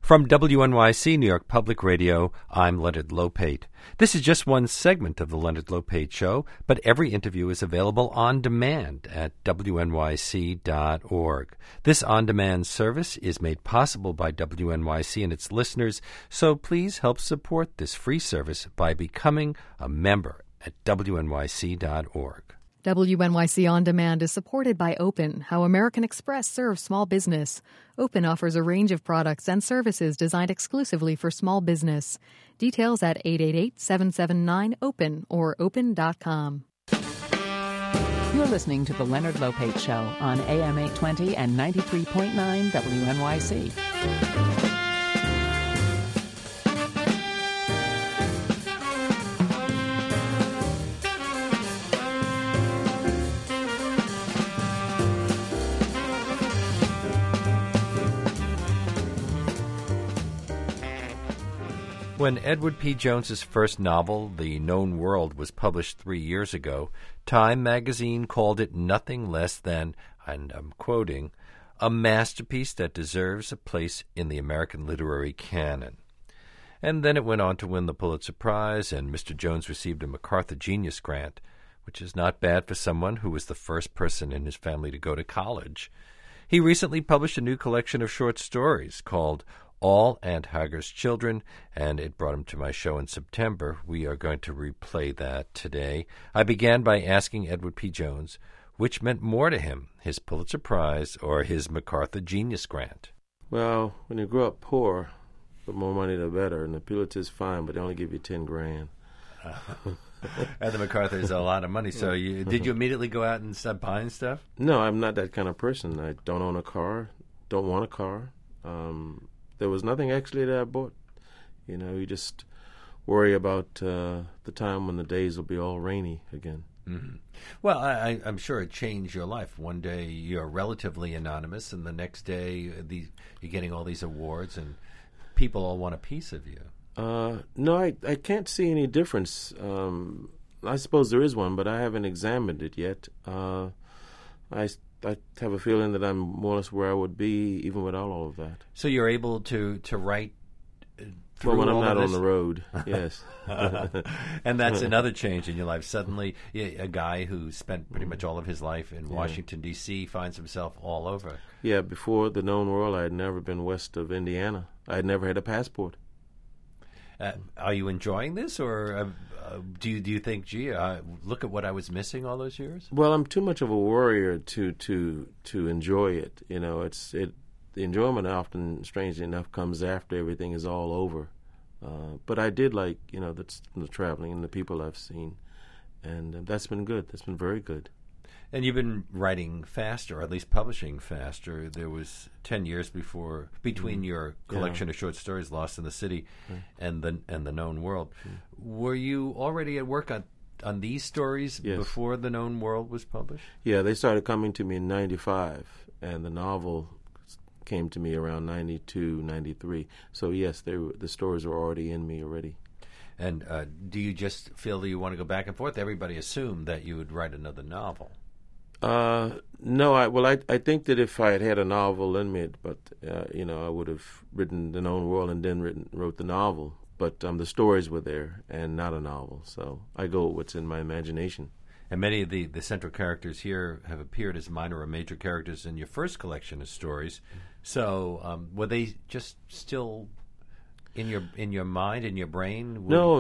From WNYC, New York Public Radio, I'm Leonard Lopate. This is just one segment of the Leonard Lopate Show, but every interview is available on demand at WNYC.org. This on-demand service is made possible by WNYC and its listeners, so please help support this free service by becoming a member at WNYC.org. WNYC On Demand is supported by Open, how American Express serves small business. Open offers a range of products and services designed exclusively for small business. Details at 888-779-OPEN or open.com. You're listening to The Leonard Lopate Show on AM 820 and 93.9 WNYC. When Edward P. Jones's first novel, The Known World, was published 3 years ago, Time magazine called it nothing less than, and I'm quoting, a masterpiece that deserves a place in the American literary canon. And then it went on to win the Pulitzer Prize, and Mr. Jones received a MacArthur Genius Grant, which is not bad for someone who was the first person in his family to go to college. He recently published a new collection of short stories called All Aunt Hagar's Children, and it brought him to my show in September. We are going to replay that today. I began by asking Edward P. Jones which meant more to him, his Pulitzer Prize or his MacArthur Genius Grant. Well, when you grow up poor, the more money the better, and the Pulitzer's fine, but they only give you $10,000. And the MacArthur is a lot of money. So did you immediately go out and start buying stuff? No, I'm not that kind of person. I don't own a car, don't want a car. There was nothing actually that I bought. You know, you just worry about the time when the days will be all rainy again. Mm-hmm. Well, I'm sure it changed your life. One day you're relatively anonymous, and the next day you're getting all these awards, and people all want a piece of you. No, I can't see any difference. I suppose there is one, but I haven't examined it yet. I have a feeling that I'm more or less where I would be even without all of that. So you're able to write through when I'm all not of on this? the road, yes. And that's another change in your life. Suddenly, a guy who spent pretty much all of his life in Washington, D.C. finds himself all over. Yeah, before The Known World, I had never been west of Indiana. I had never had a passport. Are you enjoying this, or do you think, gee, look at what I was missing all those years? Well, I'm too much of a warrior to enjoy it. You know, the enjoyment often, strangely enough, comes after everything is all over. But I did like, the traveling and the people I've seen, and that's been good. That's been very good. And you've been writing faster, or at least publishing faster. There was 10 years between your collection of short stories, Lost in the City, and the Known World. Were you already at work on these stories before The Known World was published? Yeah, they started coming to me in 95, and the novel came to me around 92, 93. So yes, the stories were already in me already. And do you just feel that you want to go back and forth? Everybody assumed that you would write another novel. No, I think that if I had a novel in me, but I would have written The Known World and then wrote the novel. But the stories were there and not a novel, so I go with what's in my imagination. And many of the central characters here have appeared as minor or major characters in your first collection of stories. So were they just still in your mind, in your brain? No.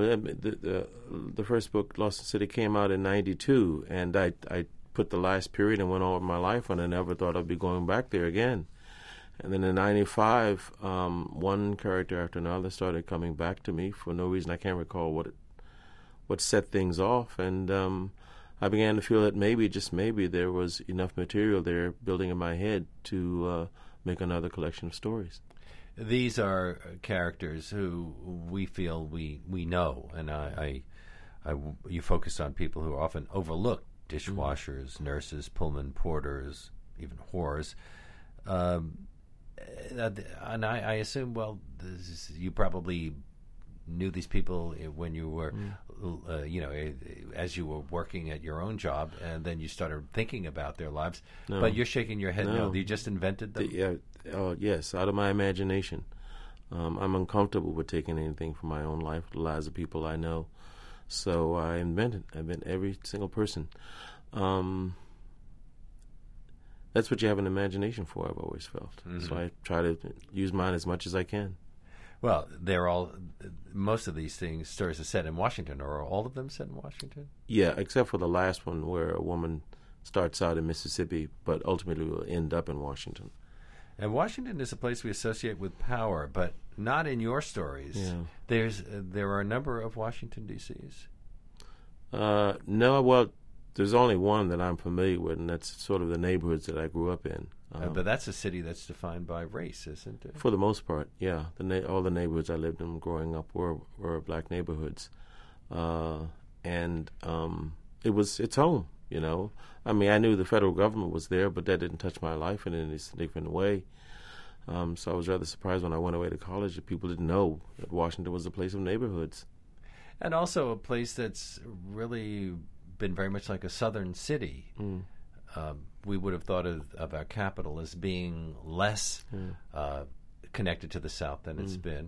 The first book, Lost in the City, came out in 92, and I put the last period and went on with my life, and I never thought I'd be going back there again. And then in 95, one character after another started coming back to me for no reason. I can't recall what set things off, and I began to feel that maybe, just maybe, there was enough material there building in my head to make another collection of stories. These are characters who we feel we know, and you focus on people who are often overlooked: dishwashers, nurses, pullman porters, even whores. And I assume, well, you probably knew these people when you were, as you were working at your own job, and then you started thinking about their lives. No. But you're shaking your head no. You just invented them? Yes, out of my imagination. I'm uncomfortable with taking anything from my own life, the lives of people I know. So I invent every single person. That's what you have an imagination for, I've always felt. Mm-hmm. So I try to use mine as much as I can. Well, most of these stories are set in Washington, or are all of them set in Washington? Yeah, except for the last one where a woman starts out in Mississippi, but ultimately will end up in Washington. And Washington is a place we associate with power, but not in your stories. Yeah. There are a number of Washington, D.C.s. No, well, there's only one that I'm familiar with, and that's sort of the neighborhoods that I grew up in. But that's a city that's defined by race, isn't it? For the most part, yeah. All the neighborhoods I lived in growing up were black neighborhoods. And it's home, you know. I mean, I knew the federal government was there, but that didn't touch my life in any significant way. So I was rather surprised when I went away to college that people didn't know that Washington was a place of neighborhoods. And also a place that's really been very much like a southern city. Mm. We would have thought of our capital as being less connected to the South than it's been.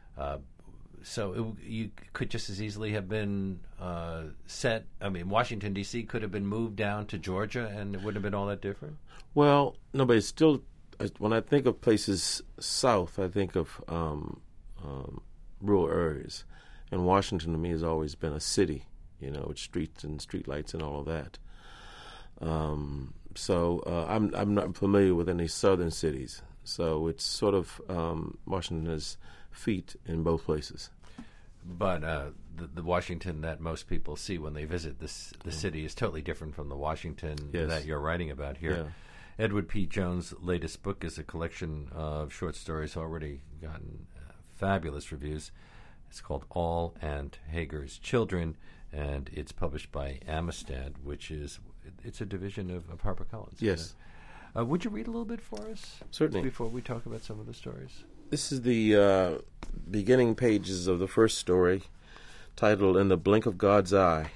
So you could just as easily have been set. I mean, Washington, D.C. could have been moved down to Georgia, and it wouldn't have been all that different? Well, no, but it's still, when I think of places south, I think of rural areas. And Washington, to me, has always been a city, you know, with streets and streetlights and all of that. So I'm not familiar with any southern cities. So it's sort of Washington has feet in both places. But the Washington that most people see when they visit the city is totally different from the Washington that you're writing about here. Yeah. Edward P. Jones' latest book is a collection of short stories already gotten fabulous reviews. It's called All Aunt Hagar's Children, and it's published by Amistad, which it's a division of HarperCollins. Yes. Would you read a little bit for us? Certainly. Before we talk about some of the stories. This is the beginning pages of the first story, titled In the Blink of God's Eye.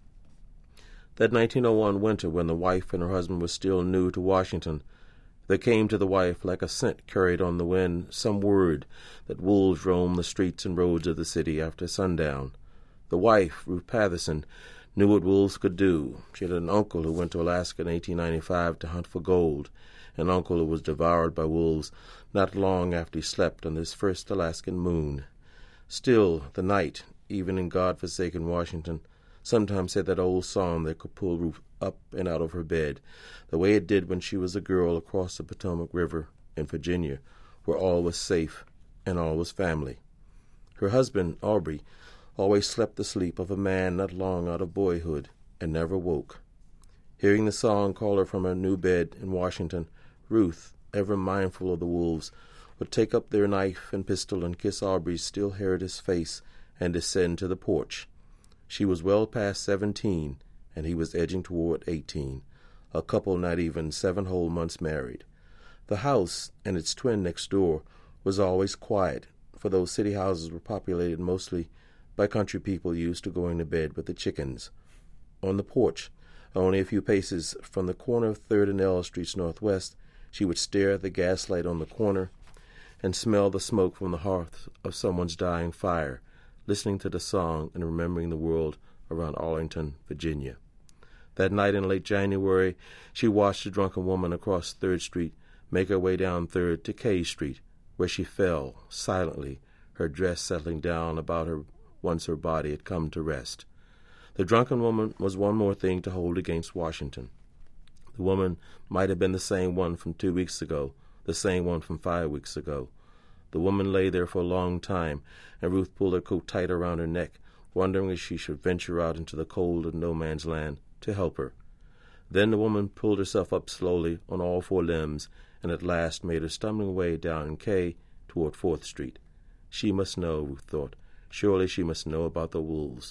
That 1901 winter, when the wife and her husband were still new to Washington, there came to the wife, like a scent carried on the wind, some word that wolves roam the streets and roads of the city after sundown. The wife, Ruth Patterson, knew what wolves could do. She had an uncle who went to Alaska in 1895 to hunt for gold, an uncle who was devoured by wolves not long after he slept on his first Alaskan moon. Still, the night, even in God-forsaken Washington, sometimes had that old song that could pull Ruth up and out of her bed, the way it did when she was a girl across the Potomac River in Virginia, where all was safe and all was family. Her husband, Aubrey, always slept the sleep of a man not long out of boyhood and never woke. Hearing the song call her from her new bed in Washington, Ruth, ever mindful of the wolves, would take up their knife and pistol and kiss Aubrey's still-haired face and descend to the porch. She was well past 17, and he was edging toward 18, a couple not even 7 whole months married. The house and its twin next door was always quiet, for those city houses were populated mostly by country people used to going to bed with the chickens. On the porch, only a few paces from the corner of 3rd and L Streets Northwest, she would stare at the gaslight on the corner and smell the smoke from the hearth of someone's dying fire, listening to the song and remembering the world around Arlington, Virginia. That night in late January, she watched a drunken woman across 3rd Street make her way down 3rd to K Street, where she fell, silently, her dress settling down about her once her body had come to rest. The drunken woman was one more thing to hold against Washington. The woman might have been the same one from 2 weeks ago, the same one from 5 weeks ago. The woman lay there for a long time, and Ruth pulled her coat tight around her neck, wondering if she should venture out into the cold of no man's land to help her. Then the woman pulled herself up slowly on all 4 limbs, and at last made her stumbling way down K toward 4th Street. She must know, Ruth thought. Surely she must know about the wolves.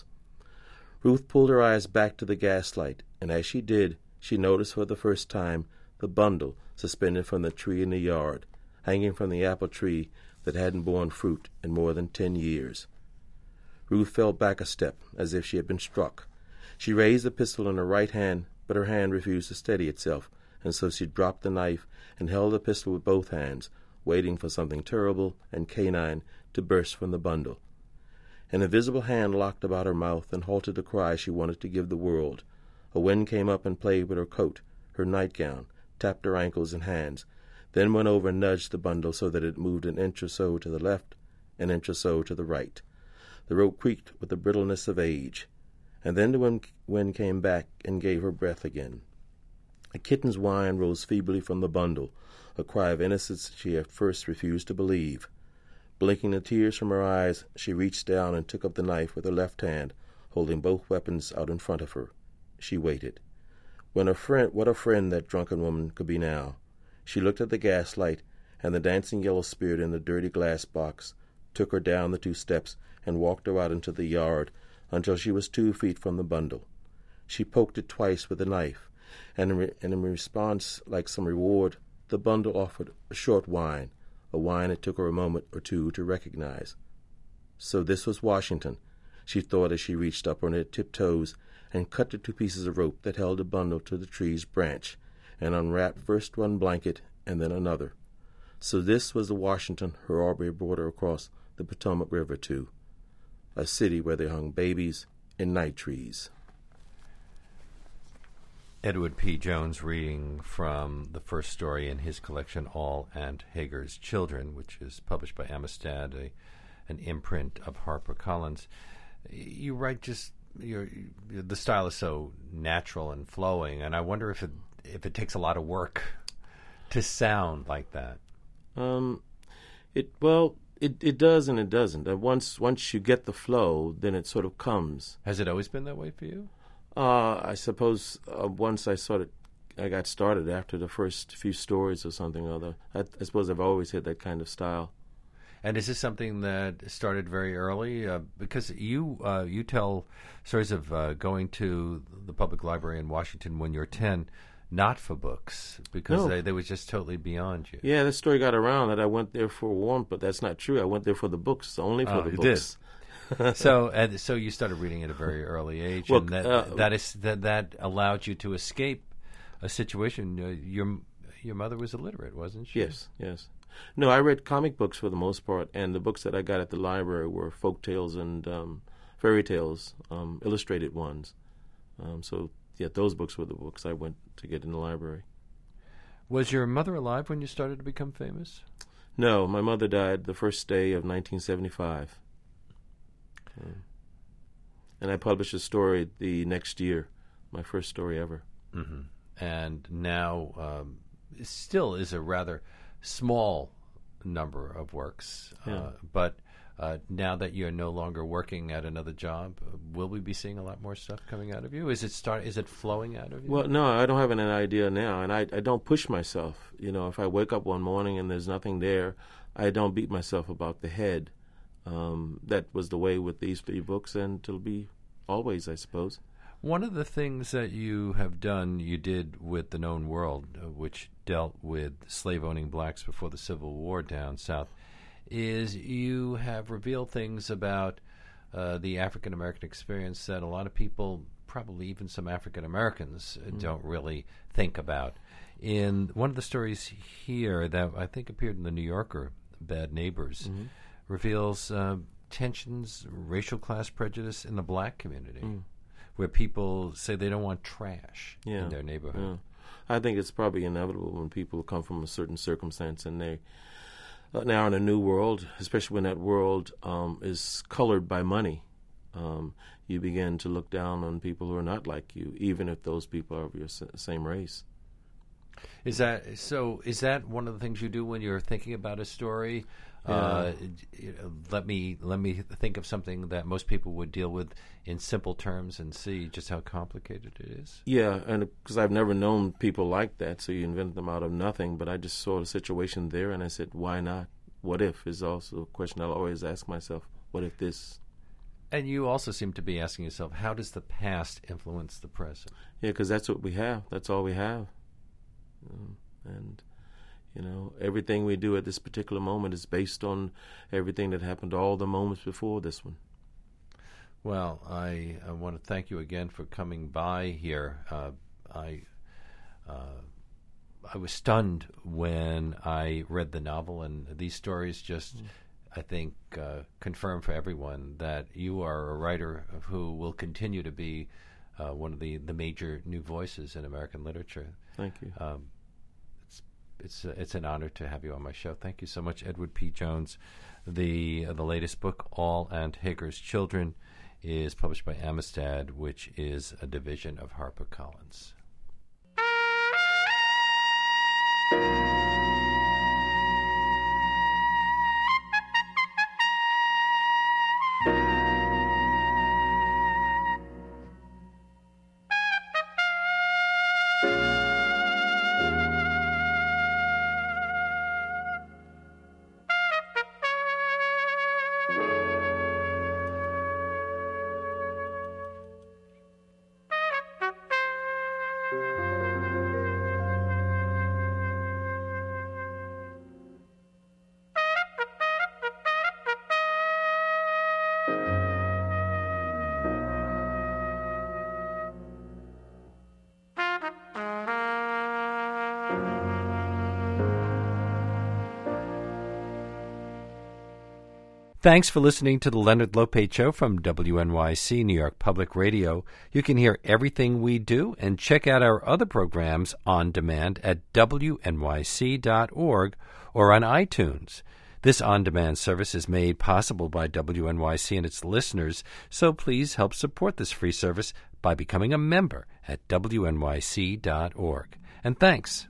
Ruth pulled her eyes back to the gaslight, and as she did, she noticed for the first time the bundle suspended from the tree in the yard, hanging from the apple tree that hadn't borne fruit in more than 10 years. Ruth fell back a step, as if she had been struck. She raised the pistol in her right hand, but her hand refused to steady itself, and so she dropped the knife and held the pistol with both hands, waiting for something terrible and canine to burst from the bundle. An invisible hand locked about her mouth and halted the cry she wanted to give the world. A wind came up and played with her coat, her nightgown, tapped her ankles and hands, then went over and nudged the bundle so that it moved an inch or so to the left, an inch or so to the right. The rope creaked with the brittleness of age, and then the wind came back and gave her breath again. A kitten's whine rose feebly from the bundle, a cry of innocence she at first refused to believe. Blinking the tears from her eyes, she reached down and took up the knife with her left hand, holding both weapons out in front of her. She waited. What a friend that drunken woman could be now. She looked at the gaslight and the dancing yellow spirit in the dirty glass box, took her down the 2 steps, and walked her out into the yard until she was 2 feet from the bundle. She poked it twice with the knife, and in response, like some reward, the bundle offered a short whine, a whine it took her a moment or 2 to recognize. So this was Washington, she thought as she reached up on her tiptoes and cut the 2 pieces of rope that held the bundle to the tree's branch, and unwrapped first one blanket and then another. So this was the Washington her Aubrey brought her across the Potomac River to, a city where they hung babies in night trees. Edward P. Jones reading from the first story in his collection, All Aunt Hagar's Children, which is published by Amistad, an imprint of HarperCollins. You write the style is so natural and flowing, and I wonder if it takes a lot of work to sound like that. It does and it doesn't. Once you get the flow, then it sort of comes. Has it always been that way for you? I suppose once I got started after the first few stories or something or other. I suppose I've always had that kind of style. And is this something that started very early? Because you tell stories of going to the public library in Washington when you're 10, not for books, because they were just totally beyond you. Yeah, this story got around that I went there for warmth, but that's not true. I went there for the books, only for the books. Did. So you started reading at a very early age, well, and that allowed you to escape a situation. Your mother was illiterate, wasn't she? Yes. No, I read comic books for the most part, and the books that I got at the library were folk tales and fairy tales, illustrated ones. Those books were the books I went to get in the library. Was your mother alive when you started to become famous? No, my mother died the first day of 1975. And I published a story the next year, my first story ever. Mm-hmm. And now still is a rather small number of works, but now that you're no longer working at another job, will we be seeing a lot more stuff coming out of you? Is it flowing out of you? Well, no, I don't have an idea now, and I don't push myself. If I wake up one morning and there's nothing there, I don't beat myself about the head. That was the way with these 3 books, and it'll be always, I suppose. One of the things that you have done, you did with The Known World, which dealt with slave-owning blacks before the Civil War down south, is you have revealed things about the African-American experience that a lot of people, probably even some African-Americans, don't really think about. In one of the stories here that I think appeared in The New Yorker, Bad Neighbors, reveals tensions, racial class prejudice in the black community, where people say they don't want trash in their neighborhood. Yeah. I think it's probably inevitable when people come from a certain circumstance and they now in a new world, especially when that world is colored by money, you begin to look down on people who are not like you, even if those people are of your same race. Is that one of the things you do when you're thinking about a story? Let me think of something that most people would deal with in simple terms and see just how complicated it is. Yeah, and because I've never known people like that, so you invent them out of nothing. But I just saw the situation there, and I said, why not? What if is also a question I'll always ask myself. What if this? And you also seem to be asking yourself, how does the past influence the present? Yeah, because that's what we have. That's all we have. And everything we do at this particular moment is based on everything that happened all the moments before this one. Well, I want to thank you again for coming by here. was stunned when I read the novel, and these stories just, I think, confirm for everyone that you are a writer who will continue to be one of the major new voices in American literature. Thank you. It's an honor to have you on my show. Thank you so much, Edward P. Jones. The latest book, All Aunt Hagar's Children, is published by Amistad, which is a division of HarperCollins. Thanks for listening to the Leonard Lopate Show from WNYC, New York Public Radio. You can hear everything we do and check out our other programs on demand at wnyc.org or on iTunes. This on-demand service is made possible by WNYC and its listeners, so please help support this free service by becoming a member at wnyc.org. And thanks.